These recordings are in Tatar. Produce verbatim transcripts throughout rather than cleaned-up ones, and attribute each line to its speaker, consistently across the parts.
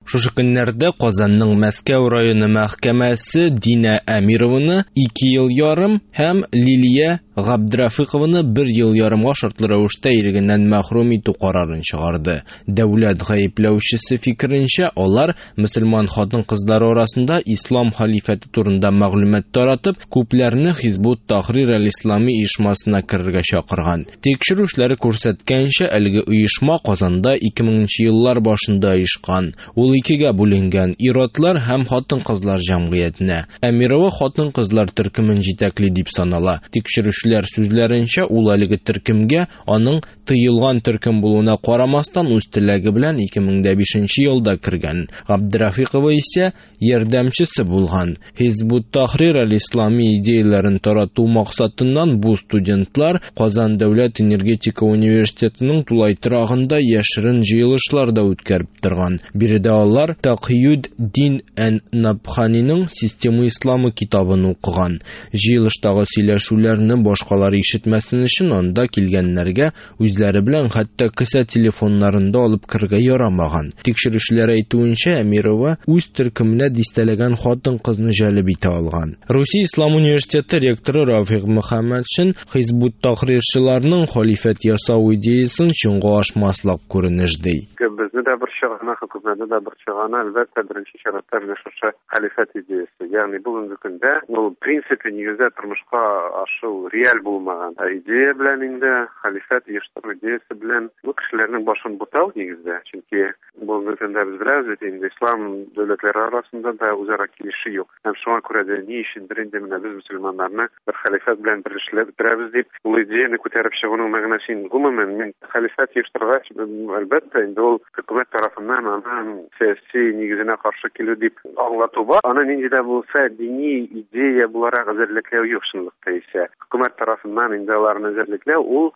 Speaker 1: Шушы көннәрдә Казанның Мәскәү районы мәхкәмәсе Динә Әмированы ике ел ярым һәм Лилия Габдрафыйкованы бер ел ярымга шартлы рәвештә ирегеннән мәхрүм итү карарын чыгарды. Дәүләт гаепләүчесе фикеренчә, алар мөселман хатын-кызлар арасында ислам халифәте турында мәгълүмат таратып, күпләрне Хизбут Тахрир әл-Ислами оешмасына керергә чакырган. Тикшерү эшләре күрсәткәнчә, әлеге оешма Казанда ике меңенче еллар башында оешкан. Ул икегә бүленгән: ир-атлар һәм хатын-кызлар җәмгыятенә. Әмирова хатын-кызлар төркемен җитәкли дип санала. Тикшерүчеләр сүзләренчә, ул әлеге төркемгә аның тыелган төркем булуына карамастан үз теләге белән ике мең бишенче елда кергән. Габдрафыйкова исә ярдәмчесе булган. Хизбут Тахрир әл-Ислами идеяләрен тарату максатыннан бу студентлар Казан дәүләт энергетика университетының тулай торагында яшерен җыелышларда үткәреп торган. Биредә алар Тaqiyud Din ән-Набханиның «Система исламы» китабын укыган. Җыелыштагы сөйләшүләрне башкалар ишетмәсен өчен анда килгәннәргә үзләре белән хәтта кесә телефоннарында алып кергә ярамаган. Тикшерүчеләр әйтүенчә, Әмирова үз төркеменә дистәләгән хатын-кызны җәлеп итә алган. Русия Ислам университеты ректоры Рафик Мөхәммәтшин Хизбут Тахрирчыларның халифәт ясау идеясын чынга ашмаслык күренеш ди.
Speaker 2: Безне дә бер чыгана, хөкүмәтне дә бер чыгана, әлбәттә беренче чиратта шушы халифәт идеясе. Ягъни бүгенге көндә ул принципы нигездә тормышка ашу реаль булмаган. Идея белән инде халифәт оештыру идеясе белән бу кешеләрнең башын бутау нигездә. Чөнки бүгенге көндә без беләбез, инде ислам дәүләтләре арасында да үзара килешү юк. Һәм шуңа күрә дә ни өчендер инде менә без мөселманнарны бер халифәт белән берләштереп бетерәбез дип, ул идеяны күтәреп чыгуның мәгънәсен гомумән мин халифәт оештыргач, әлбәттә инде ул хөкүмәт тарафыннан аны сәяси нигезенә каршы килү дип аңлату бар. Аны нинди дә булса дини идея буларак әзерлекләү юк шунлыкта исә. Хөкүмәт тарафыннан инде аларны әзерлекләү ул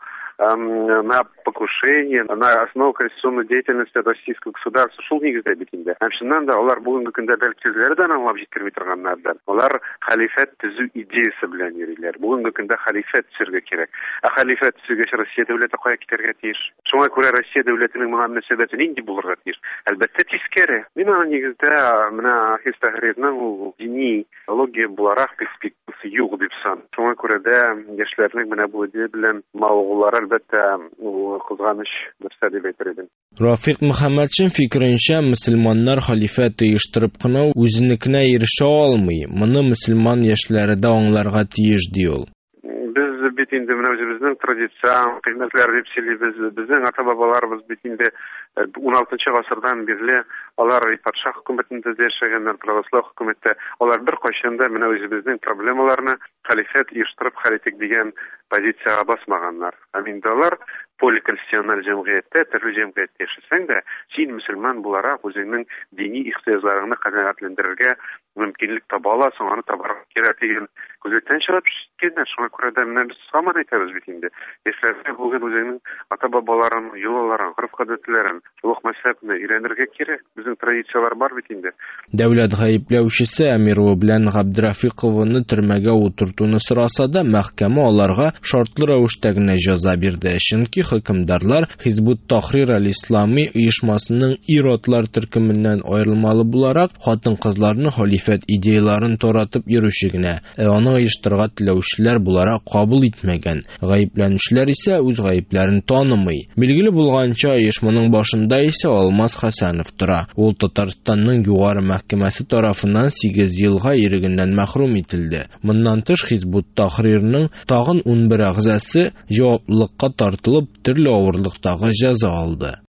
Speaker 2: на покушение, на основу конституционной деятельности российского государства шул нигездә бит инде. Һәм шуннан да алар бүгенге көндә бәлки үзләре дә аңлап җиткерми торганнардыр. Алар халифәт төзү идеясе белән йөриләр. Бүгенге көндә халифәт төзергә кирәк. Ә халифәт төзүгә Россия дәүләте кая китәргә тиеш? Шуңа күрә Россия дәүләтенең моңа мөнәсәбәте нинди булырга тиеш? Әлбәттә тискәре. Мин аны нигездә менә Хизбут Тахрирның ул дини идеология буларак перспективасы юк дип сан. Шуңа күрә дә яшьләрнең менә бу идея белән мавыгулары әлбәттә кызганыч нәрсә дип әйтер идем.
Speaker 1: Рафик Мөхәммәтшин фикеренчә, мөселманнар халифәт оештырып кына үзенекенә ирешә алмый. Моны мөселман яшьләре дә аңларга тиеш ди ул.
Speaker 2: Без бит инде менә үзебезнең традицион кыйммәтләр дип сөйлибез. Безнең ата-бабаларыбыз бит инде ун алтынчы гасырдан бирле алар патша хөкүмәтендә яшәгәннәр, православ хөкүмәттә. Алар бер кайчан да менә үзебезнең проблемаларны халифәт оештырып хәл итик дигән позициягә басмаганнар. Ә инде алар поликонфессиональ җәмгыятьтә, төрле җәмгыятьтә яшәсәң дә, син мөселман буларак үзеңнең дини ихтыяҗларыңны канәгатьләндерергә мөмкинлек таба аласың, аны табарга кирәк дигән күзлектән чыгып киткәннәр. Шуңа күрә дә менә без һаман әйтәбез бит инде. Яшьләргә бүген үзеңнең ата-бабаларын, йолаларын, гореф-гадәтләрен, шулык мәсьәләне өйрәнергә кирәк. Безнең традициялар бар бит инде.
Speaker 1: Дәүләт гаепләүчесе Әмирова белән Габдрафыйкованы төрмәгә утыртуны сораса да, мәхкәмә аларга шартлы рәвештә генә җәза бирде. Чөнки хөкемдарлар Хизбут Тахрир әл-Ислами оешмасының ир-атлар төркеменнән аерылмалы буларак хатын-кызларны халифәт идеяларын таратып йөрүче генә, ә аны оештырга теләүчеләр буларак кабул итмәгән. Гаепләнүчеләр исә үз гаепләрен танымый. Билгеле булганча, оешманың башында исә Алмаз Хәсәнов тора. Ул Татарстанның югары мәхкәмәсе тарафыннан сигез елга ирегеннән мәхрүм ителде. Моннан тыш Хизбут Тахрирның тагын ун бер әгъзасы җаваплылыкка тартылып, төрле авырлыктагы җәза алды.